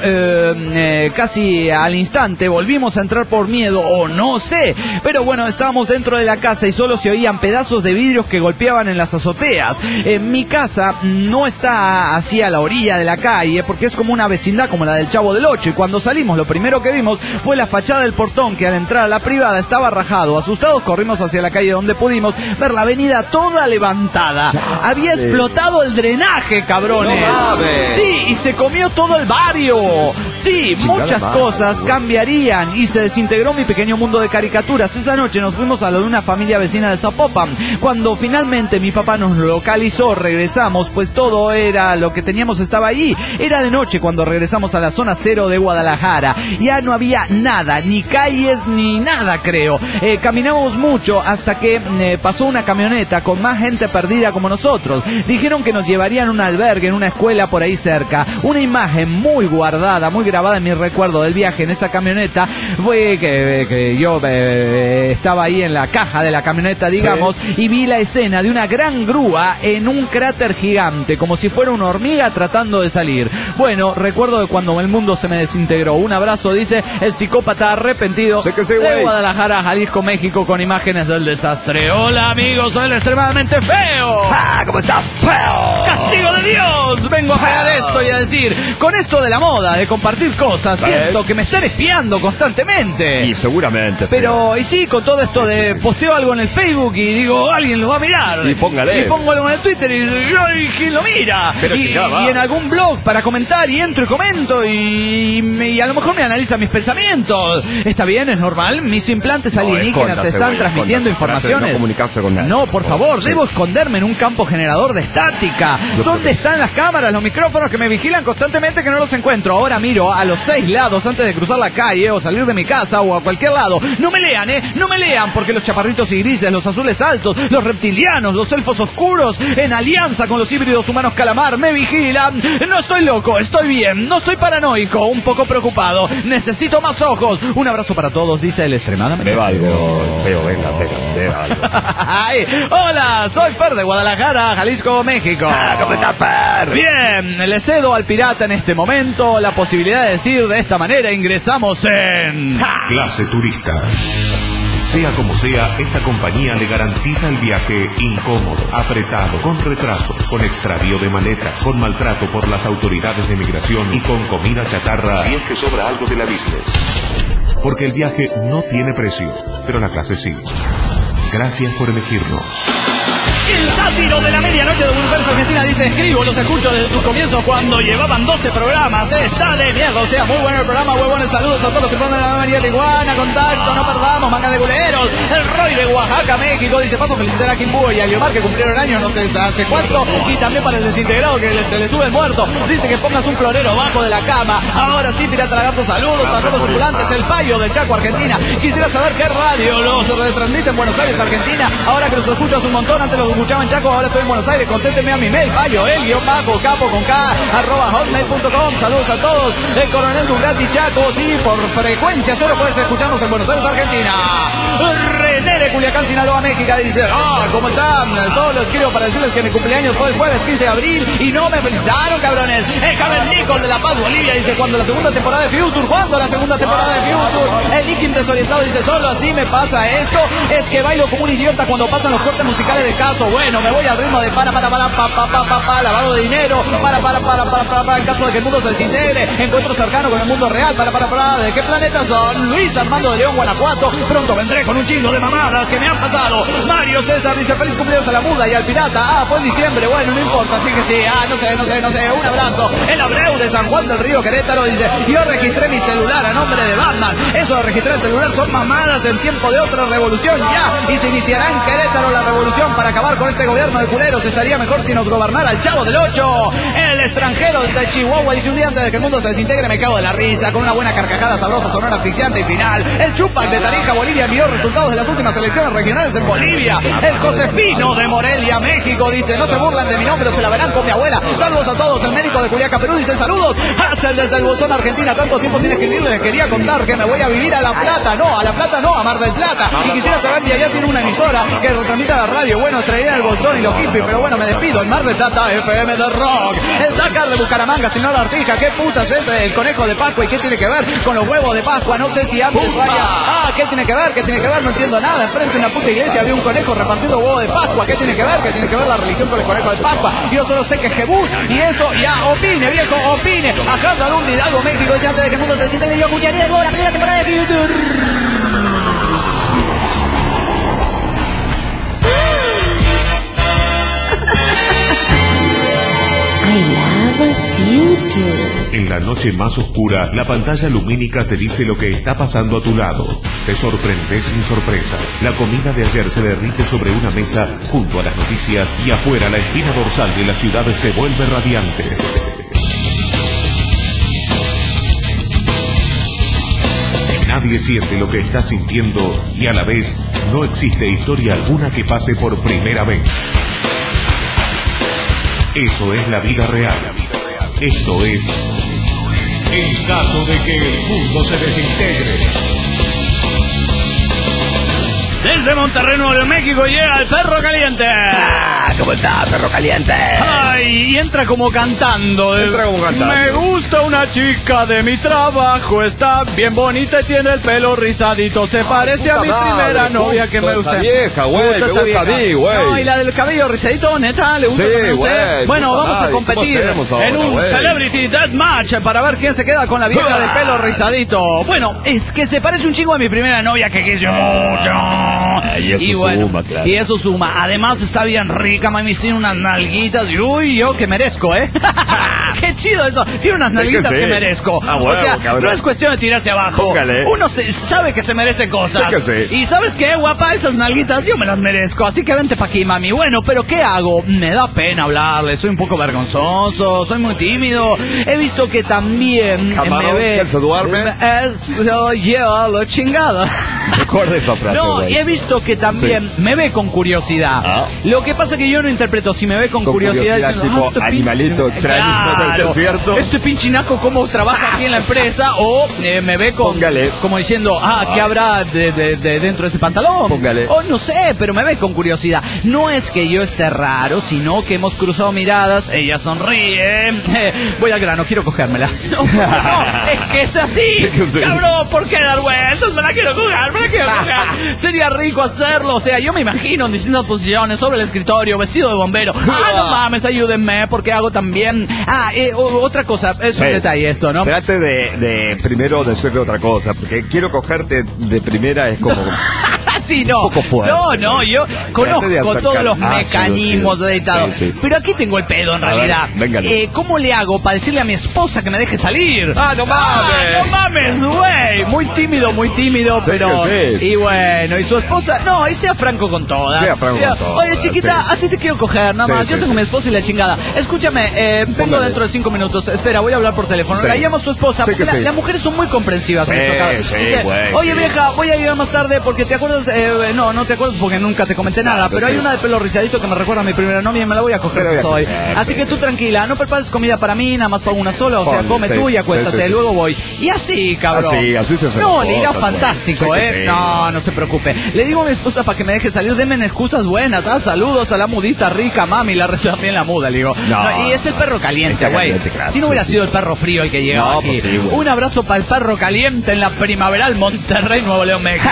casi al instante volvimos a entrar por miedo, o no sé. Pero bueno, estábamos dentro de la casa y solo se oían pedazos de vidrios que golpeaban en las azoteas. Mi casa no está así a la orilla de la calle, porque es como una vecindad como la del Chavo del Ocho, y cuando salimos lo primero que vimos fue la fachada del portón, que al entrar a la privada estaba rajado. Asustados corrimos hacia la calle donde pudimos ver la avenida toda levantada. Había explotado el drenaje, cabrones. Sí, y se comió todo el barrio. Sí, muchas cosas cambiarían y se desintegró mi pequeño mundo de caricaturas. Esa noche nos fuimos a lo de una familia vecina de Zapopan. Cuando finalmente mi papá nos localizó, regresamos, pues todo era lo que teníamos, estaba allí. Era de noche cuando regresamos a la zona cero de Guadalajara. Ya no había nada, ni calles ni nada, creo. Caminamos mucho hasta que pasó una camioneta con más gente perdida como nosotros. Dijeron que nos llevarían a un albergue en una escuela por ahí cerca. Una imagen muy guardada, muy grabada en mi recuerdo del viaje en esa camioneta fue que yo estaba ahí en la caja de la camioneta, digamos, y vi la escena de una gran grúa en un cráter gigante, como si fuera una hormiga tratando de salir. Bueno, recuerdo de cuando el mundo se me desintegró. Un abrazo, dice el psicópata arrepentido de Guadalajara, Jalisco, México, con imágenes del desastre. Hola amigos, soy el extremadamente feo. ¿Cómo está? ¡Feo! ¡Castigo de Dios! Vengo a pegar esto y a decir, con esto de la moda, de compartir cosas, siento que me están espiando constantemente. Y seguramente. Pero, y sí, con todo esto de posteo algo en el Facebook y digo, alguien lo va a mirar. Y póngale. Y pongo algo en el Twitter y digo, ay, ¿quién lo mira? Y en algún blog para comentar y entro y comento y a lo mejor me analizan mis pensamientos. ¿Está bien? ¿Es normal? Mis implantes alienígenas están transmitiendo informaciones. No comunicarse con nadie. No, por favor, debo esconderme en un campo generador de estática. ¿Dónde están las cámaras, los micrófonos que me vigilan constantemente que no los encuentro? Ahora miro a los 6 lados antes de cruzar la calle o salir de mi casa o a cualquier lado. No me lean, no me lean, porque los chaparritos y grises, los azules altos, los reptilianos, los elfos oscuros, en alianza con los híbridos humanos calamar, me vigilan. No estoy loco, estoy bien, no soy paranoico, un poco preocupado. Necesito más ojos. Un abrazo para todos, dice el extremadamente beba algo, feo, venga, beba algo. Ay, hola, soy Fer de Guadalajara, Jalisco, México. ¿Cómo está, Fer? Bien, le cedo al pirata en este momento la posibilidad de decir de esta manera, ingresamos en... Clase turista. Sea como sea, esta compañía le garantiza el viaje incómodo, apretado, con retrasos, con extravío de maleta, con maltrato por las autoridades de migración y con comida chatarra si es que sobra algo de la business. Porque el viaje no tiene precio, pero la clase sí. Gracias por elegirnos. El sátiro de la medianoche de Buenos Aires, Argentina, dice, escribo, los escucho desde sus comienzos cuando llevaban 12 programas. Está de mierda, o sea, muy bueno el programa, muy buenos saludos a todos los que ponen la María de Iguana, contacto, no perdamos, manga de culeros. El Roy de Oaxaca, México, dice, paso felicitar a Kimbo y a Liomar que cumplieron años, no sé hace cuánto, y también para el desintegrado que se le sube el muerto. Dice que pongas un florero abajo de la cama. Ahora sí, Pirata Lagarto, saludos para todos los tripulantes, el Fallo del Chaco, Argentina. Quisiera saber qué radio los retransmite en Buenos Aires, Argentina. Ahora que los escucho hace un montón, antes los escuchaba en Chaco, ahora estoy en Buenos Aires, conténtenme a mi mail, Fallo, _capo con K, @hotmail.com. Saludos a todos. El Coronel Dugrati Chaco, sí, por frecuencia solo puedes escucharnos en Buenos Aires, Argentina. René de Culiacán, Sinaloa, México, dice, ¿cómo están? Solo escribo para decirles que mi cumpleaños fue el jueves 15 de abril y no me felicitaron, cabrones. El Javier Nicol de La Paz, Bolivia, dice, cuando la segunda temporada de Future, ¿cuándo la segunda temporada de Future? El Ikim desorientado dice, solo así me pasa esto, es que bailo como un idiota cuando pasan los cortes musicales de caso. Bueno, me voy al ritmo de lavado de dinero, en caso de que el mundo se desintegre, encuentro cercano con el mundo real, ¿de qué planeta son? Luis Armando de León, Guanajuato, pronto vendré con un chingo de mamadas que me han pasado. Mario César dice, feliz cumpleaños a la muda y al pirata, fue en diciembre, bueno, no importa, así que sí, no sé, un abrazo. El Abreu de San Juan del Río, Querétaro, dice, yo registré mi celular a nombre de Batman, eso de registrar el celular son mamadas en tiempo de otra revolución, ya, y se iniciará en Querétaro la revolución para acabar con este gobierno de culeros. Estaría mejor si nos gobernara el Chavo del 8. El extranjero de Chihuahua dice, un día antes de que el mundo se desintegre me cago de la risa, con una buena carcajada sabrosa, sonora, asfixiante y final. El Chupac de Tarija, Bolivia, envió resultados de las últimas elecciones regionales en Bolivia. El Josefino de Morelia, México, dice, no se burlan de mi nombre, se la verán con mi abuela. Saludos a todos. El médico de Culiacán, Perú, dice, saludos. Hazel desde el Bolsón, Argentina, tanto tiempo sin escribirles, quería contar que me voy a vivir a La Plata, a Mar del Plata. Y quisiera saber si allá tiene una emisora que retransmita la radio. Bueno, traería el Bolsón y los hippies, pero bueno, me despido. En Mar del Plata, FM de Rock. El Dakar de Bucaramanga, señor Artija, ¿qué putas es el conejo de Pascua? ¿Y qué tiene que ver con los huevos de Pascua? No sé si antes vaya... ¿qué tiene que ver? No entiendo nada. Enfrente de una puta iglesia había un conejo repartiendo huevos de Pascua. ¿Qué tiene que ver? La religión con el conejo de Pascua? Yo solo sé que es Jebús y eso, ya, opine, viejo, opine. Acá Dalún Hidalgo, México, dice, antes de que el mundo se desintegre, yo escucharía la primera temporada de Future. En la noche más oscura, la pantalla lumínica te dice lo que está pasando a tu lado. Te sorprendes sin sorpresa. La comida de ayer se derrite sobre una mesa junto a las noticias y afuera la espina dorsal de la ciudad se vuelve radiante. Nadie siente lo que está sintiendo y a la vez no existe historia alguna que pase por primera vez. Eso es la vida real. Esto es, en caso de que el mundo se desintegre. Desde Monterrey, Nuevo México, llega el perro caliente. ¿Cómo está, perro caliente? Ay, y entra como cantando. Entra como cantando. Me gusta una chica de mi trabajo, está bien bonita y tiene el pelo rizadito. Se parece a mi primera novia que me gusta. Vieja, güey, me gusta a mí, güey. No, y la del cabello rizadito, neta, ¿le gusta? Sí, también a usted? güey, Bueno, vamos a competir en un güey? Celebrity Deathmatch para ver quién se queda con la vieja del pelo rizadito. Bueno, es que se parece un chingo a mi primera novia que quise mucho. Y eso suma, claro. Y eso suma. Además está bien rica, mami, tiene unas nalguitas. Y uy, yo que merezco, ¿eh? Qué chido eso. Tiene unas nalguitas que merezco. Bueno, o sea, cabrón. no es cuestión de tirarse abajo. Póngale. Uno sabe que se merece cosas. Sí. Y ¿sabes qué, guapa? Esas nalguitas yo me las merezco. Así que vente pa' aquí, mami. Bueno, pero ¿qué hago? Me da pena hablarle. Soy un poco vergonzoso. Soy muy tímido. He visto que también Camarón, me ve... que se duerme. Eso lleva lo chingado. Recuerda esa frase, No, güey. y he visto que también me ve con curiosidad. Ah. Lo que pasa es que yo no interpreto si me ve con curiosidad tipo este animalito extraño, claro, ¿es cierto? este pinche naco cómo trabaja aquí en la empresa, o me ve con, Póngale. como diciendo, ¿qué habrá de dentro de ese pantalón? Póngale. O no sé, pero me ve con curiosidad. No es que yo esté raro, sino que hemos cruzado miradas, ella sonríe, voy al grano, quiero cogérmela. No, es que es así, Sí. cabrón, ¿por qué dar vueltas? Me la quiero coger. Sería rico hacerlo, o sea, yo me imagino en distintas posiciones, sobre el escritorio, vestido de bombero. No mames, ayúdenme, porque hago también... otra cosa, es un detalle esto, ¿no? Trate de primero decirle otra cosa, porque quiero cogerte de primera es como... Sí, no. Un poco fuerte. No, yo conozco acercar. todos los mecanismos chido. editados. Sí. Pero aquí tengo el pedo en A ver, realidad. véngale. ¿Cómo le hago para decirle a mi esposa que me deje salir? ¡Ah, no mames! No mames, güey. Muy tímido, Sí pero... que sí. Y bueno, y su esposa... No, y sea franco con todas. Sea franco con todas, Oye, chiquita, sí. a ti te quiero coger, nada Sí, más. Yo sí, tengo sí. mi esposa y la chingada. Escúchame, vengo Póngale. dentro de 5 minutos. Espera, voy a hablar por teléfono. Sí. La llamo a su esposa. Sí Porque que sí. las mujeres son muy comprensivas. Sí, en esto, cabrón. sí, Dice, güey, oye, sí. vieja, voy a llegar más tarde porque te acuerdas... no te acuerdas porque nunca te comenté nada, pero hay sí. una de pelo rizadito que me recuerda a mi primera novia y me la voy a coger Pero hoy. ya, Así que tú tranquila, no prepares comida para mí, nada más para una sola, o sea, Ponle, come sí, tú y acuéstate, sí, sí. luego voy. Y así, cabrón. Así se hace No, las le irá cosas, fantástico, güey. Sí que sí. No se preocupe. Le digo a mi esposa para que me deje salir, denme excusas buenas, saludos a la mudita rica, mami, también la muda, le digo. No, y es el perro caliente, está güey. caliente, claro, Si no hubiera sí, sido sí. el perro frío el que llegaba No, aquí. pues sí, güey. Un abrazo para el perro caliente en la primaveral Monterrey, Nuevo León, México.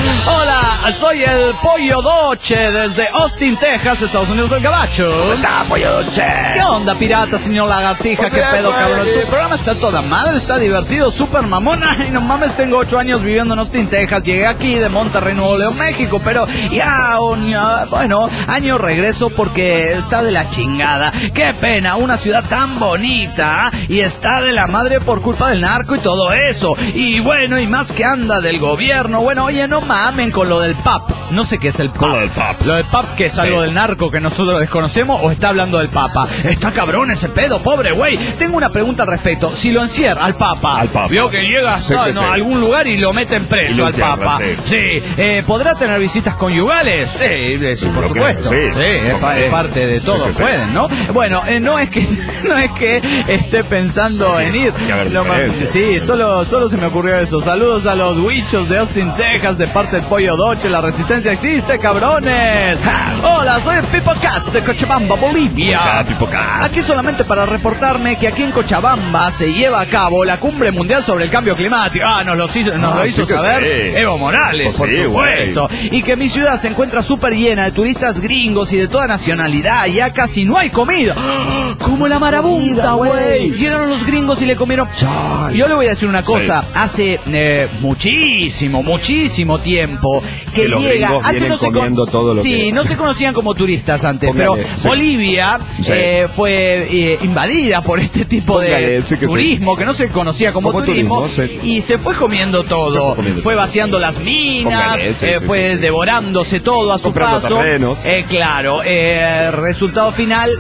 Hola, soy el Pollo Doche desde Austin, Texas, Estados Unidos del Gabacho. ¡Está, pollo Dolce! ¿Qué onda, pirata, señor lagartija? ¿Qué pedo, cabrón? Su programa está toda madre, está divertido, súper mamona. Y no mames, tengo 8 años viviendo en Austin, Texas. Llegué aquí de Monterrey, Nuevo León, México. Pero bueno, año regreso porque está de la chingada. Qué pena, una ciudad tan bonita y está de la madre por culpa del narco y todo eso. Y bueno, y más que anda del gobierno. Bueno, oye, no mamen con lo del PAP. No sé qué es el PAP. Con lo del PAP. Lo del PAP, que es Sí. algo del narco que nosotros desconocemos, o está hablando del Papa. Está cabrón ese pedo, pobre güey. Tengo una pregunta al respecto. Si lo encierra al Papa, vio que llega Sí, que sí. a algún lugar y lo meten Y preso lo al encierra, Papa. sí. ¿Podrá tener visitas conyugales? Sí, por Lo que- supuesto. sí. Es parte de todo, que sí. pueden, ¿no? Bueno, no es que esté pensando en ir. Que haber No mames, diferencia. sí, solo se me ocurrió eso. Saludos a los huichos de Austin, Texas, de parte del Pollo Doche. La resistencia existe, cabrones. Hola, soy el Pipo Cast de Cochabamba, Bolivia. Aquí solamente para reportarme que aquí en Cochabamba se lleva a cabo la Cumbre Mundial sobre el Cambio Climático. Nos lo hizo sí que saber sí. Evo Morales, Pues por sí, supuesto. Y que mi ciudad se encuentra súper llena de turistas gringos y de toda nacionalidad. Ya casi no hay comida. Como la marabunta, güey. Llegaron los gringos y le comieron. Yo le voy a decir una cosa. Hace muchísimo tiempo que los llega. gringos Antes vienen no se comiendo todo lo sí, que- no se conocían como turistas antes, Póngale, pero sí. Bolivia Sí. fue invadida por este tipo de Póngale, sí que sí. turismo que no se conocía como turismo, sí. y se fue comiendo todo. Se fue comiendo Fue todo. vaciando las minas, Póngale, sí, sí, fue sí. devorándose todo a su Comprando paso. terrenos. Claro, resultado final,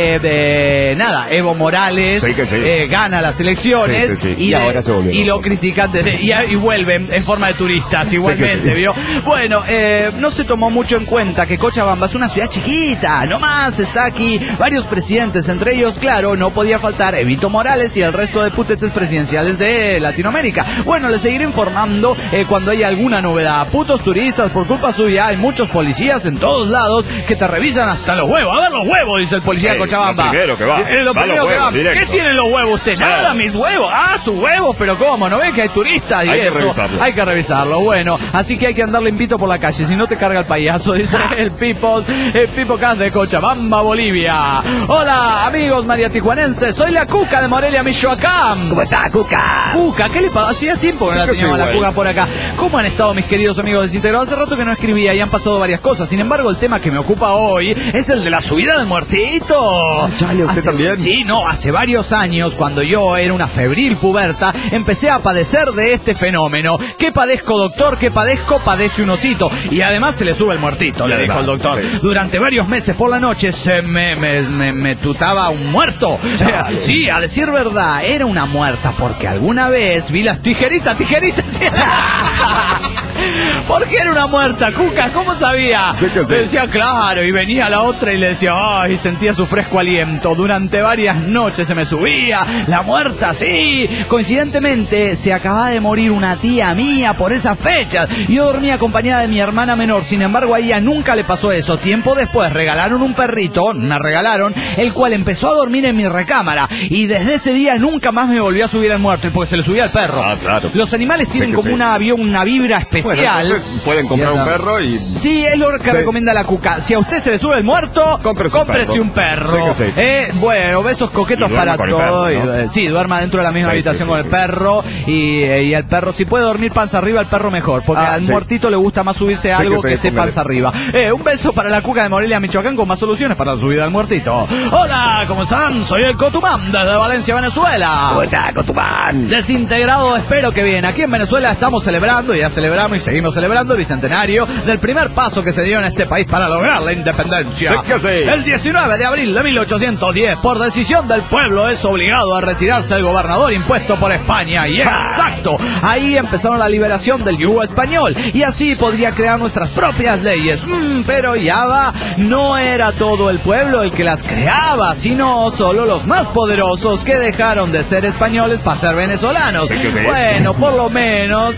nada, Evo Morales Sí que sí. gana las elecciones Sí, sí, sí. Y ahora se volvieron y lo locos. critican y vuelven en forma de turistas igualmente, sí. ¿vio? Bueno, no se tomó mucho en cuenta que Cochabamba es una ciudad chiquita, nomás está aquí varios presidentes, entre ellos, claro, no podía faltar Evito Morales y el resto de putetes presidenciales de Latinoamérica. Bueno, les seguiré informando cuando haya alguna novedad. Putos turistas, por culpa suya, hay muchos policías en todos lados que te revisan hasta los huevos. A ver los huevos, dice el policía de Cochabamba. Lo primero que va. Lo primero que va. Directo. ¿Qué tienen los huevos usted? Nada, mis huevos. Ah, sus huevos, pero ¿cómo? ¿No ve que hay turistas? Y hay eso. Que revisarlo. Hay que revisarlo. Bueno, así que hay que andar limpito por la calle, si no te carga el payaso, dice el Pipo Cast de Cochabamba, Bolivia. Hola, amigos mariatijuanenses, soy la Cuca de Morelia, Michoacán. ¿Cómo está, Cuca? Cuca, ¿qué le pasa? Hacía tiempo que no la teníamos la Cuca por acá. ¿Cómo han estado mis queridos amigos desintegrados? Hace rato que no escribía y han pasado varias cosas. Sin embargo, el tema que me ocupa hoy es el de la subida del muertito. Chale, ¿usted también? Sí, no, hace varios años, cuando yo era una febril puberta, empecé a padecer de este fenómeno. ¿Qué padezco, doctor? ¿Qué padezco? Padece un osito. Y además se le sube el muertito, le dijo el doctor. Durante varios meses por la noche se me tutaba un muerto. Sí, a decir verdad, era una muerta, porque alguna vez vi las tijeritas. ¿Por qué era una muerta, Cuca? ¿Cómo sabía? Sí que sí. Decía, claro, y venía la otra y le decía, ay, sentía su fresco aliento. Durante varias noches se me subía. La muerta, sí. Coincidentemente, se acababa de morir una tía mía por esas fechas. Yo dormía acompañada de mi hermana menor. Sin embargo, a ella nunca le pasó eso. Tiempo después, regalaron un perrito, me regalaron, el cual empezó a dormir en mi recámara. Y desde ese día nunca más me volvió a subir el muerto, porque se le subía el perro. Ah, claro. Los animales tienen como una vibra especial. Bueno, pueden comprar un perro y... Sí, es lo que recomienda la Cuca. Si a usted se le sube el muerto, cómprese un perro. Sí que sí. Bueno, besos coquetos para todos. ¿No? Sí, duerma dentro de la misma habitación con el perro. Y el perro, si puede dormir panza arriba, el perro mejor. Porque al muertito le gusta más subirse a algo que esté panza arriba. Un beso para la Cuca de Morelia, Michoacán, con más soluciones para la subida al muertito. Hola, ¿cómo están? Soy el Cotumán desde Valencia, Venezuela. ¿Cómo está, Cotumán? Desintegrado, espero que bien. Aquí en Venezuela estamos celebrando, ya celebramos y seguimos celebrando el bicentenario del primer paso que se dio en este país para lograr la independencia. Sí que sí. El 19 de abril de 1810, por decisión del pueblo, es obligado a retirarse el gobernador impuesto por España. Y exacto, ahí empezaron la liberación del yugo español y así podría crear nuestras propias leyes. Pero ya va, no era todo el pueblo el que las creaba, sino solo los más poderosos que dejaron de ser españoles para ser venezolanos. Sí que sí. Bueno, por lo menos,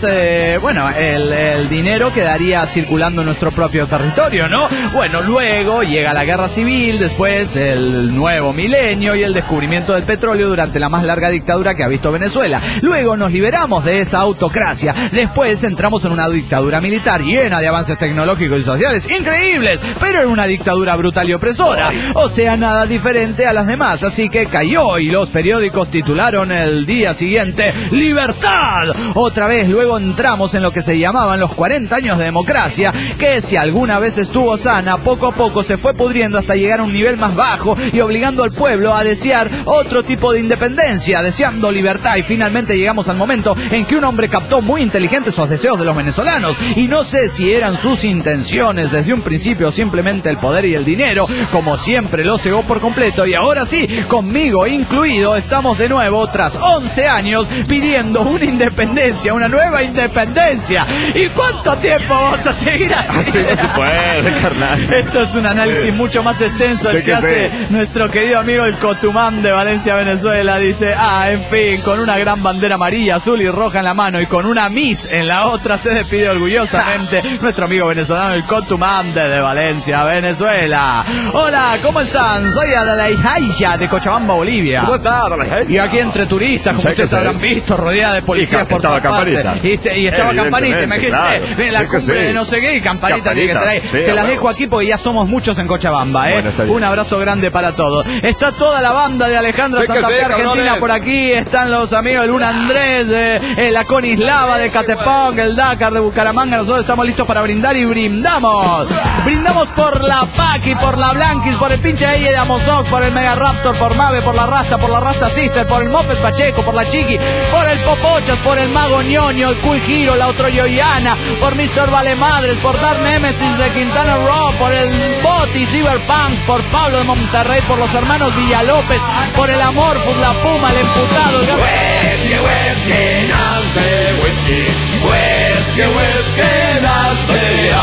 el dinero quedaría circulando en nuestro propio territorio, ¿no? Bueno, luego llega la guerra civil, después el nuevo milenio y el descubrimiento del petróleo durante la más larga dictadura que ha visto Venezuela. Luego nos liberamos de esa autocracia. Después entramos en una dictadura militar llena de avances tecnológicos y sociales increíbles, pero en una dictadura brutal y opresora. O sea, nada diferente a las demás. Así que cayó y los periódicos titularon el día siguiente ¡Libertad! Otra vez luego entramos en lo que se llamaban los 40 años de democracia, que si alguna vez estuvo sana, poco a poco se fue pudriendo hasta llegar a un nivel más bajo y obligando al pueblo a desear otro tipo de independencia, deseando libertad. Y finalmente llegamos al momento en que un hombre captó muy inteligente esos deseos de los venezolanos, y no sé si eran sus intenciones desde un principio o simplemente el poder y el dinero, como siempre lo cegó por completo. Y ahora sí, conmigo incluido, estamos de nuevo tras 11 años pidiendo una independencia, una nueva independencia. ¿Y cuánto tiempo vamos a seguir así? Así no se puede, carnal. Esto es un análisis mucho más extenso el que hace nuestro querido amigo el Cotumán de Valencia, Venezuela. Dice, en fin, con una gran bandera amarilla, azul y roja en la mano y con una Miss en la otra, se despide orgullosamente nuestro amigo venezolano el Cotumán de Valencia, Venezuela. Hola, ¿cómo están? Soy Adelaija de Cochabamba, Bolivia. ¿Cómo está, Adelaija? Y aquí entre turistas, como ustedes habrán visto, rodeada de policías por todas partes. Y estaba Campanita, imagínense. Claro. Ven, la cumbre de no sé qué y Campanita tiene que traer. Sí, se las dejo aquí porque ya somos muchos en Cochabamba, Bueno, un abrazo grande para todos. Está toda la banda de Alejandra Santa Fe, Argentina, cabrones. por aquí. Están los amigos del Luna Andrés, la Conislava de Catepong, el Dakar de Bucaramanga. Nosotros estamos listos para brindar y brindamos. Brindamos por la Paqui, por la Blanquis, por el pinche Eye de Amozoc, por el Mega Raptor, por Mave, por la Rasta Sister, por el Moped Pacheco, por la Chiqui, por el Popochas, por el Mago Ñoño, el Cool Hero, la Otroyoyana, por Mr. Valemadres, por Dark Nemesis de Quintana Roo, por el Boti Cyberpunk, por Pablo de Monterrey, por los hermanos Villalópez, por el Amorphous, la Puma, el Emputado, el Whisky, nace whisky. Whisky, nace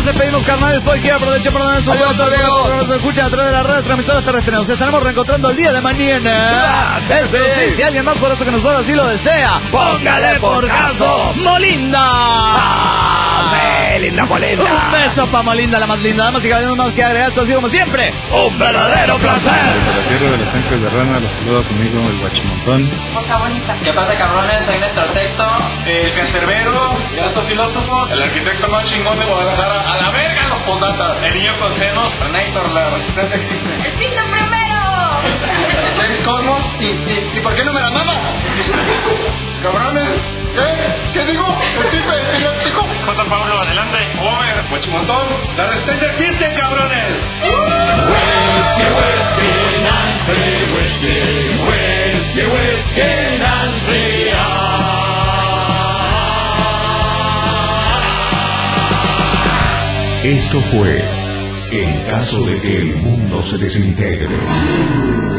despedimos, carnales. Por aquí aprovecho para dar su nos escuchan a través de las redes transmisoras terrestres. Nos estaremos reencontrando el día de mañana. Eso sí, si alguien más por eso que nosotros así lo desea, póngale por caso Molinda. Sí, linda Molinda. Un beso pa' Molinda, la más linda. Damas y caballeros, más que agregar, esto ha sido como siempre un verdadero placer. Desde la tierra de los ángeles de rana, los saludo conmigo el guachimontón. Cosa bonita. ¿Qué pasa, cabrones? Soy Néstor Tecto, el cancerbero, el alto filósofo, el arquitecto más chingón de Guadalajara. A la verga los fondatas. El niño con senos. Renator, la resistencia existe. ¡El piso primero! James Cosmos. ¿Y por qué no me la mama? Cabrones. ¿Qué digo? El tipo epiléptico. J. Pablo, adelante. Over. Guachimontón. La resistencia existe, cabrones. Whiskey, Nancy. Esto fue En caso de que el mundo se desintegre.